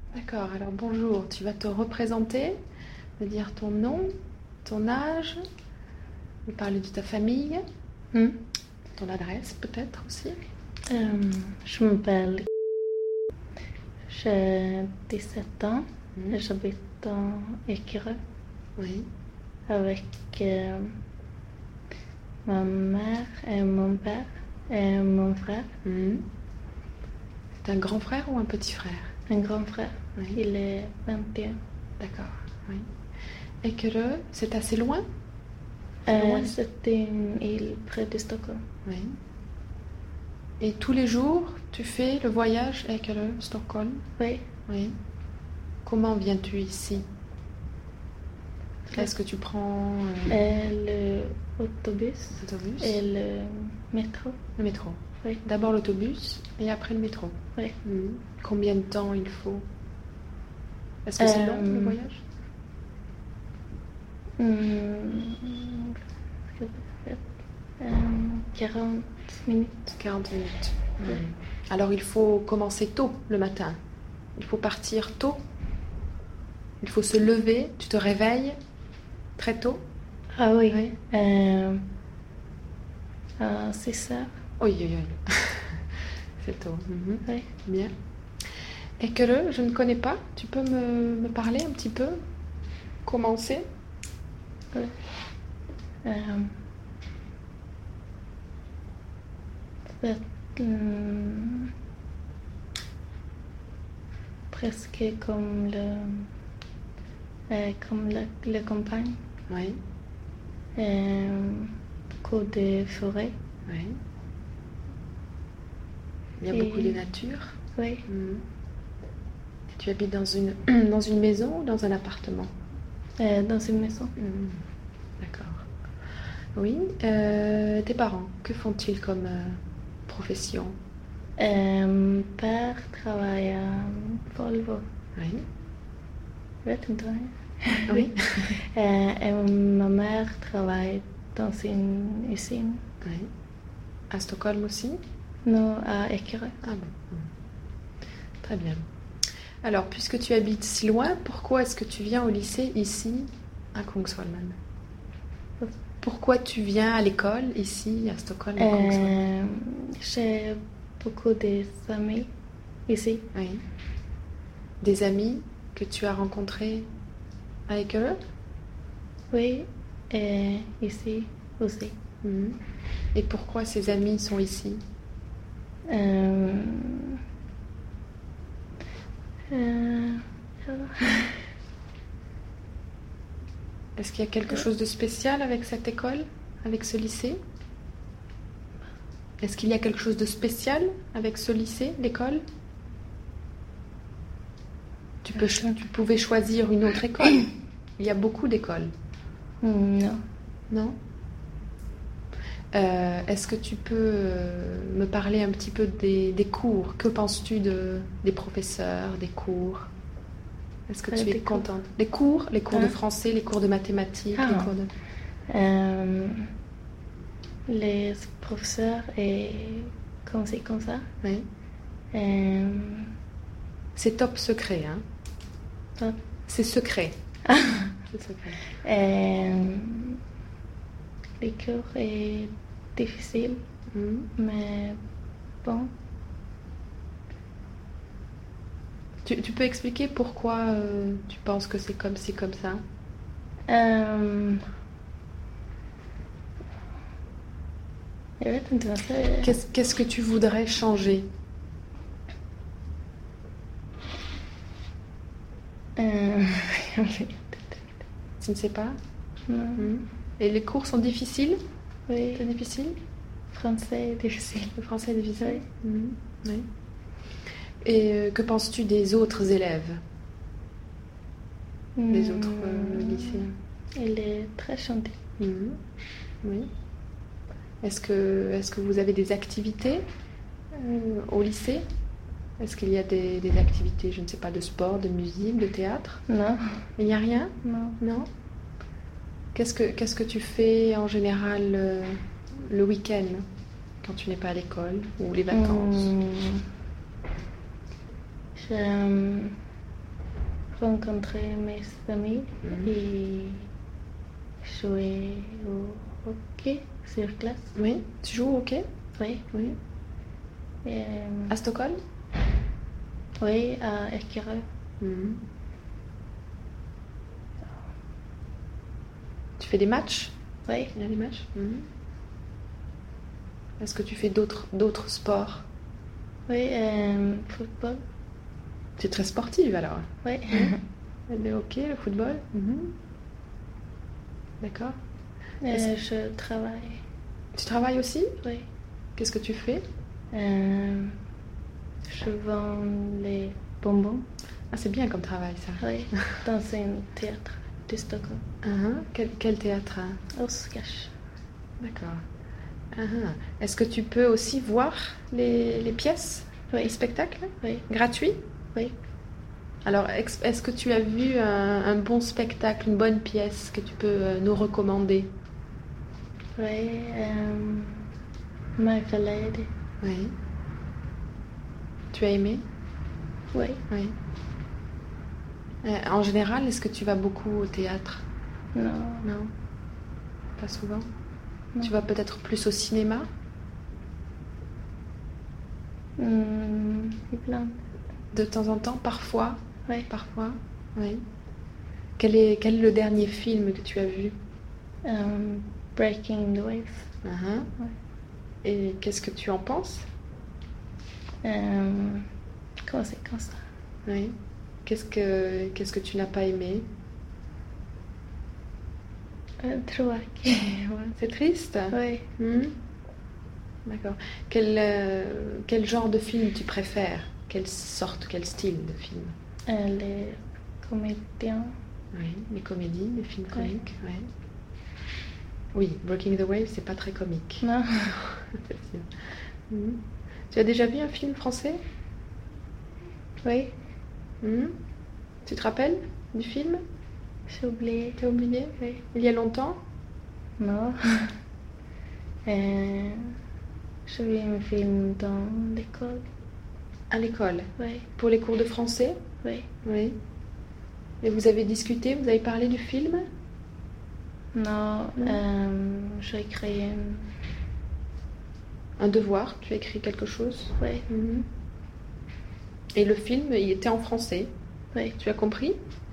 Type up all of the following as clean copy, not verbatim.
D'accord, alors bonjour, tu vas te représenter, me dire ton nom, ton âge, me parler de ta famille, Hmm. ton adresse peut-être aussi. Je m'appelle. J'ai 17 ans et j'habite dans Écureuil Oui, avec ma mère et mon père et mon frère, C'est un grand frère ou un petit frère? un grand frère. Oui. Il est 21. D'accord, oui. Et que c'est assez loin? C'est loin? C'est une île près de Stockholm. Oui. Et tous les jours, tu fais le voyage à Stockholm? Oui, Oui. Comment viens-tu ici? Est-ce que tu prends et l'autobus l'autobus? et le métro. Le métro. Oui, D'abord l'autobus et après le métro. oui. Combien de temps il faut? Est-ce que c'est long le voyage? Hmm, 40 minutes. 40 minutes. Alors il faut commencer tôt le matin. Il faut partir tôt. Il faut se lever. Tu te réveilles très tôt. Ah oui. Oui. C'est ça. Oui, oui, oui. C'est tôt. Oui. Bien. Et que je ne connais pas. Tu peux me parler un petit peu? Commencer? Oui. C'est presque comme la campagne. Oui. Beaucoup de forêts. Oui. Il y a Et- beaucoup de nature. Oui. Tu habites dans une, dans une maison ou dans un appartement? Dans une maison. D'accord. Oui. Tes parents, que font-ils comme profession? Mon père travaille à Volvo. Oui. Vet inte vad det är. Oui. Et ma mère travaille dans une usine. Oui. À Stockholm aussi? Non, à Écureuil. Ah bon. Très bien. Alors, puisque tu habites si loin, pourquoi est-ce que tu viens au lycée ici, à Kungsholmen? Pourquoi tu viens à l'école ici, à Stockholm, à Kungsholmen? J'ai beaucoup d'amis ici. Oui. Des amis que tu as rencontrés à Écureuil? Oui, et ici aussi. Et pourquoi ces amis sont ici? Est-ce qu'il y a quelque chose de spécial avec cette école, avec ce lycée? Est-ce qu'il y a quelque chose de spécial avec ce lycée, l'école? Tu pouvais choisir une autre école. Il y a beaucoup d'écoles. Non. Non? Est-ce que tu peux me parler un petit peu des cours? Que penses-tu des professeurs, des cours? Est-ce que tu es contente? Les cours de français, les cours de mathématiques, les cours de... Les professeurs et comme ça. Oui. C'est top secret, hein? Top. C'est secret. C'est secret. Les cours est difficile, mais bon. Tu peux expliquer pourquoi tu penses que c'est comme ci, comme ça? Jag vet inte vad jag säger. Qu'est-ce que tu voudrais changer? Jag vet inte. Tu ne sais pas? Non. Et les cours sont difficiles? Oui. C'est difficile? Français est difficile. Le français est difficile? Oui. Oui. Et que penses-tu des autres élèves? Des autres lycéens? Il est très gentil. Oui. Est-ce que vous avez des activités au lycée? Est-ce qu'il y a des activités, je ne sais pas, de sport, de musique, de théâtre? Non. Il n'y a rien? Non. Non? Qu'est-ce que tu fais en général le week-end, quand tu n'es pas à l'école, ou les vacances? rencontrer mes amis et jouer au hockey sur glace. Oui, tu joues au hockey? Oui. Oui. Et, à Stockholm? Oui, à Ekerö. Tu fais des matchs? Oui. Il y a des matchs? Est-ce que tu fais d'autres sports? Oui, football. Tu es très sportive alors? Oui. Le hockey, le football? D'accord. Je travaille. Tu travailles aussi? Oui. Qu'est-ce que tu fais? Je vends les bonbons. Ah, c'est bien comme travail ça. Oui, dans un théâtre de Stockholm. Quel théâtre? Oscars. D'accord. Est-ce que tu peux aussi voir les pièces? Oui. Les spectacles? Oui. Gratuits? Oui. Alors, est-ce que tu as vu un bon spectacle, une bonne pièce que tu peux nous recommander? Oui, My Fair Lady. Oui. Tu as aimé? Oui. Oui. En général, est-ce que tu vas beaucoup au théâtre? Non. Non. Pas souvent? Non. Tu vas peut-être plus au cinéma? De temps en temps, parfois? Oui. Parfois? Oui. Quel est le dernier film que tu as vu? Breaking the Waves. Ouais. Et qu'est-ce que tu en penses? Conséquence. Oui. Qu'est-ce que tu n'as pas aimé? C'est triste? Oui. D'accord. Quel genre de film tu préfères? Quel style de film? Les comédiens. Oui, les comédies, les films comiques. Oui. Oui, Breaking the Wave, c'est pas très comique. Non. C'est sûr. Tu as déjà vu un film français? Oui. Tu te rappelles du film? J'ai oublié. T'as oublié? Oui. Il y a longtemps? Non. J'ai vu un film dans l'école. À l'école? Oui. Pour les cours de français? Oui. Oui. Et vous avez discuté, vous avez parlé du film? Non, j'ai écrit un devoir, tu as écrit quelque chose? Oui. Et le film, il était en français? Oui. Tu as compris?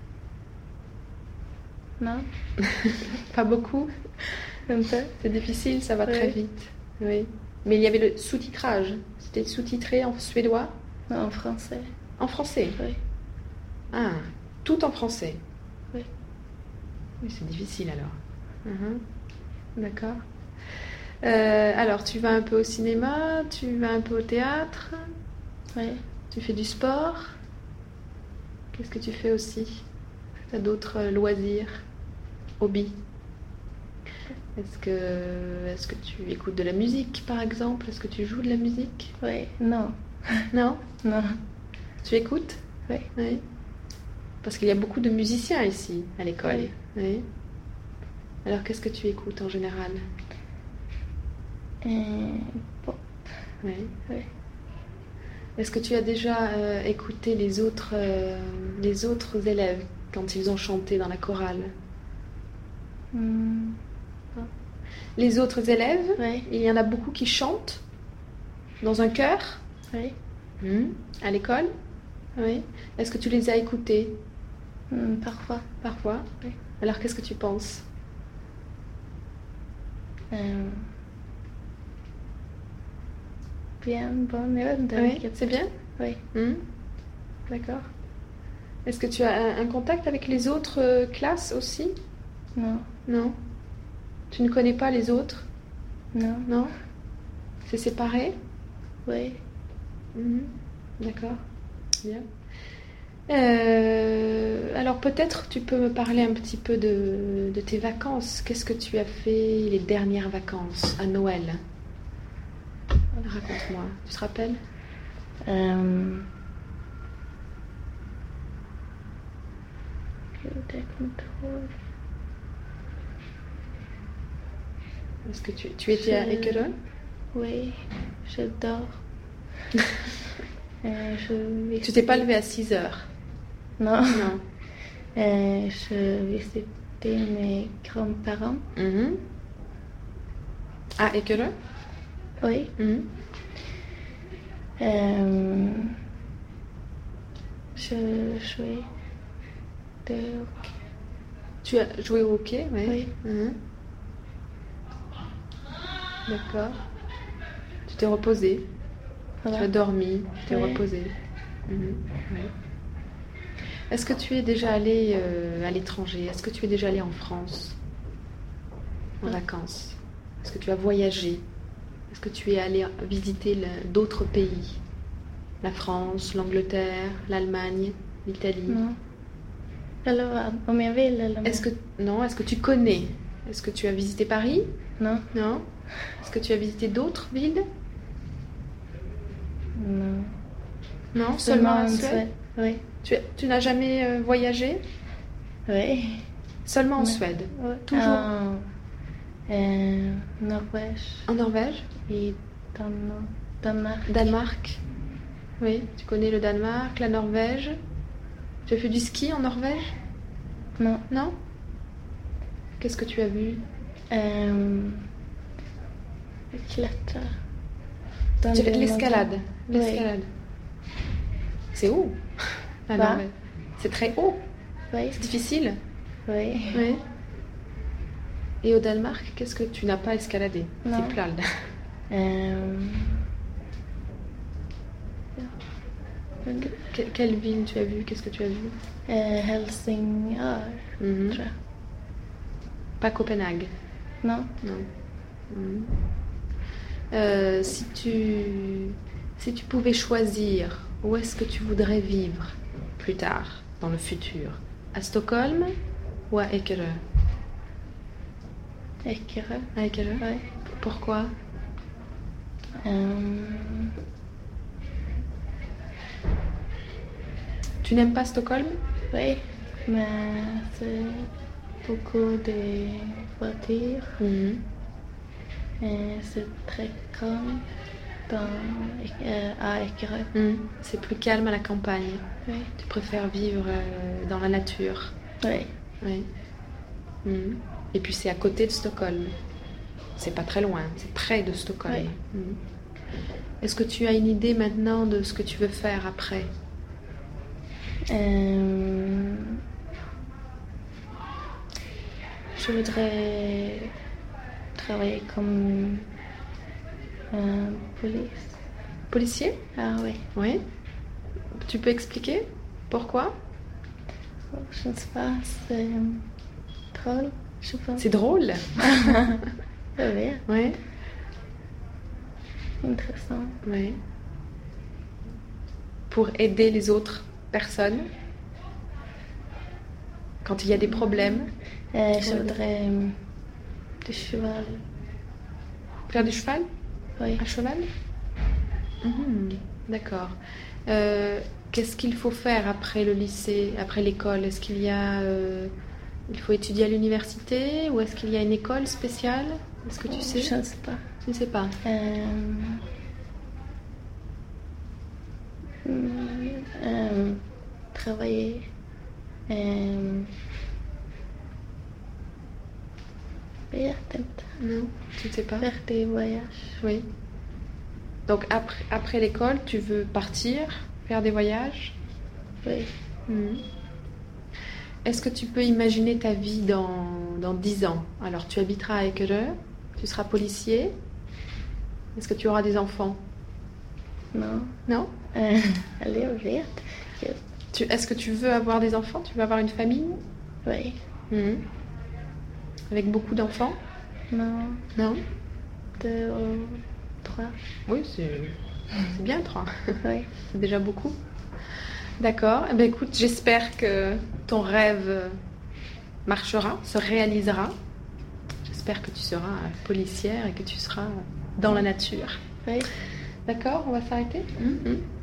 Non. Pas beaucoup? Un peu. C'est difficile, ça va très vite. Oui. Mais il y avait le sous-titrage. C'était sous-titré en suédois? Non, en français. En français? Oui. Ah, tout en français? Oui. Oui, c'est difficile alors. D'accord. Alors, tu vas un peu au cinéma, tu vas un peu au théâtre? Oui. Tu fais du sport? Qu'est-ce que tu fais aussi? Tu as d'autres loisirs, hobbies? Est-ce que tu écoutes de la musique, par exemple? Est-ce que tu joues de la musique? Oui. Non. Non? Non. Tu écoutes? Oui. Oui. Parce qu'il y a beaucoup de musiciens ici, à l'école. Oui. Alors, qu'est-ce que tu écoutes en général? Pop. Oui. Oui. Est-ce que tu as déjà écouté les autres élèves quand ils ont chanté dans la chorale? Les autres élèves, oui. Il y en a beaucoup qui chantent dans un chœur? Oui. À l'école? Oui. Est-ce que tu les as écoutés? Parfois. Parfois? Oui. Alors, qu'est-ce que tu penses? Bien, bon. Oui, c'est bien? Oui. D'accord. Est-ce que tu as un contact avec les autres classes aussi? Non. Non. Tu ne connais pas les autres? Non. Non? C'est séparé? Oui. D'accord. Bien. Alors peut-être tu peux me parler un petit peu de tes vacances. Qu'est-ce que tu as fait les dernières vacances à Noël? Raconte-moi. Tu te rappelles? Est-ce que tu étais à Ekerö? Oui, j'adore. Tu t'es pas levée à 6 heures? Non. Non. Je visitais mes grands-parents. À Ékerö? Oui. Je jouais de hockey. Tu as joué au hockey? Oui. D'accord. Tu t'es reposée. Voilà. Tu as dormi, tu t'es Oui. reposée. Est-ce que tu es déjà allée à l'étranger? Est-ce que tu es déjà allée en France en vacances? Est-ce que tu as voyagé? Est-ce que tu es allée visiter d'autres pays? La France, l'Angleterre, l'Allemagne, l'Italie? Non. Alors, on m'avait l'Allemagne. Est-ce que tu connais? Est-ce que tu as visité Paris? Non. Non. Est-ce que tu as visité d'autres villes? Non. Non, seulement en Suède? Oui. Tu n'as jamais voyagé? Oui. Seulement en Non. Suède? Oui. Toujours? Norvège. En Norvège? Et Danemark. Danemark? Oui, tu connais le Danemark, la Norvège. Tu as fait du ski en Norvège? Non. Non? Qu'est-ce que tu as vu? L'escalade. L'escalade. C'est haut, la Norvège. C'est très haut. Oui. C'est difficile. Oui. Oui. Et au Danemark, qu'est-ce que tu n'as pas escaladé? Non. C'est plat. Quelle ville tu as vu? Qu'est-ce que tu as vu? Helsingør. Tror jeg. Pas Copenhague? Non. Non. Si tu pouvais choisir, où est-ce que tu voudrais vivre plus tard, dans le futur? À Stockholm ou à Ékerö? Ékerö. À Ékerö? Oui. Pourquoi? Tu n'aimes pas Stockholm? Oui, mais c'est beaucoup de voitures. Et c'est très calme à Ékerö. C'est plus calme à la campagne. Oui. Tu préfères vivre dans la nature. Oui. Oui. Et puis c'est à côté de Stockholm. C'est pas très loin, c'est près de Stockholm. Oui. Est-ce que tu as une idée maintenant de ce que tu veux faire après? Je voudrais travailler comme police. Policier? Ah oui. Oui. Tu peux expliquer pourquoi? Je ne sais pas, c'est drôle, je pense. C'est drôle. Oui. Oui. Intéressant. Oui. Pour aider les autres personnes quand il y a des problèmes. Je voudrais du cheval. Faire du cheval? Oui. À cheval? D'accord. Qu'est-ce qu'il faut faire après le lycée, après l'école? Est-ce qu'il y a... il faut étudier à l'université ou est-ce qu'il y a une école spéciale? Est-ce que tu sais? Je ne sais pas. Je ne sais pas. Travailler. Non, tu ne sais pas. Faire des voyages. Oui. Donc après l'école, tu veux partir, faire des voyages? Oui. Est-ce que tu peux imaginer ta vie dans 10 ans? Alors tu habiteras à Ékerö, tu seras policier. Est-ce que tu auras des enfants? Non. Non? Allez, on vet. Est-ce que tu veux avoir des enfants? Tu veux avoir une famille? Oui. Avec beaucoup d'enfants? Non. Non? 2 ou 3. Oui, c'est bien 3. Oui. C'est déjà beaucoup. D'accord. Eh bien, écoute, j'espère que ton rêve marchera, se réalisera. J'espère que tu seras policière et que tu seras dans la nature. Oui. D'accord, on va s'arrêter.